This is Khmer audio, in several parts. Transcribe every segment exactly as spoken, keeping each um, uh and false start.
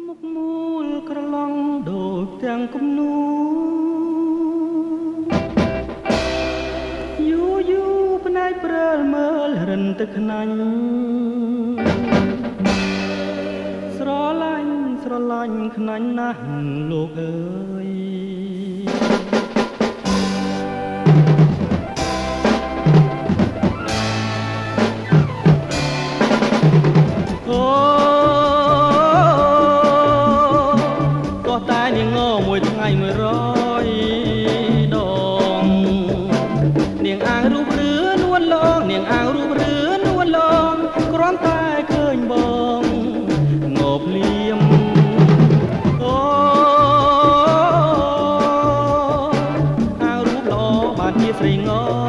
មុខមូលក្រឡងដូចទាំងគំនូយូយូផ្នែកព្រើលមើលរិនទឹកខ្នាញ់ស្រឡាញ់ស្រឡាញ់ខ្នាញ់ណាស់លោកអើយមួយថ្ងៃមួយរយដងនាងអាងរូបរឿននួនឡងនាងអាងរូបរឿននួនឡងគ្រាន់តែឃើញបងងប់លៀមអូអាងរូបល្អបានជាស្រីង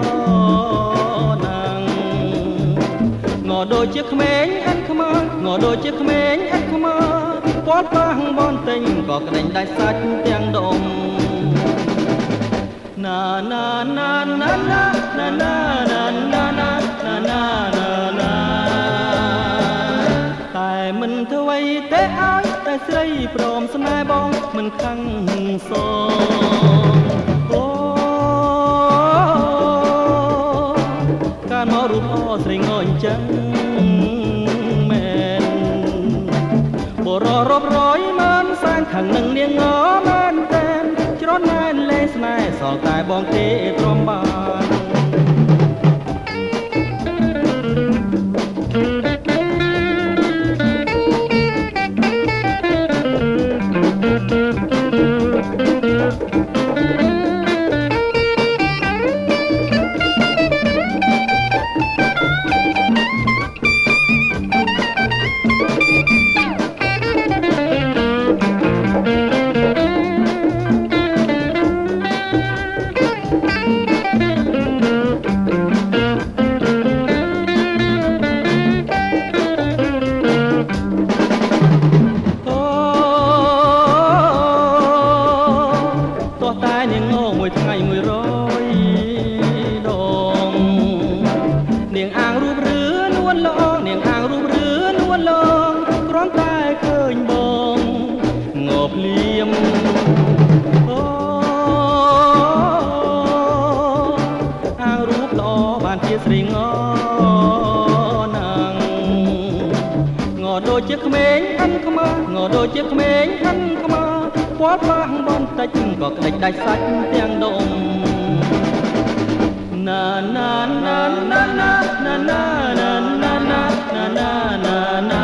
ណាងងដូចជាក្មេងអិនខ្មៅងដូចជាក្មេងអិនខ្មៅពាល់ប៉ះបនទិញក៏ក្តេញដាច់សាច់ទាំងដុំណាណាណាណាណាណាណាណាណាណាណាណាណាតែមិនធ្វើអ្វីទេឲ្យតែស្រីព្រមស្នេហ៍បងមិនខឹងសអូការមករូបអស្រីងអញ្ចឹងបររបរយមិនសាងខាងនឹងនាងងមែនតែនច្រណែនលេងស្នេហ៍សល់តែបងទេទ្រាំបានមួយថ្ងៃមួយរយដងនាងអាងរូបរឿននួនឡងនាងអាងរូបរឿននួនឡងគ្រាន់តែឃើញបងងប់លៀមអូអាងរូបល្អបានជាស្រីងណាងងដូចជាក្មេងអិនខ្មៅងដូចជាក្មេងអិនខ្មៅពាល់ប៉ះបន្តិចក៏ក្តេចដាច់សាច់ទាំងដុំណាណាណាណាណាណាណាណាណាណាណាណាណា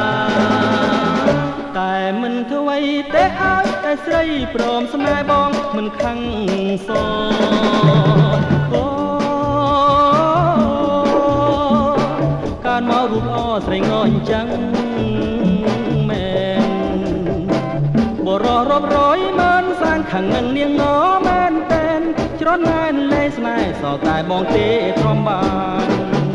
តែមិនធ្វើអ្វីទេឲ្យតែស្រីព្រមស្នេហ៍បងមិនខឹងសអូការមករូបអស្រីងអញ្ចឹងបររបរយមិនសាងខាងនឹងនាងងមែនតែនច្រណែនលេងស្នេហ៍សល់តែបងទេទ្រាំបាន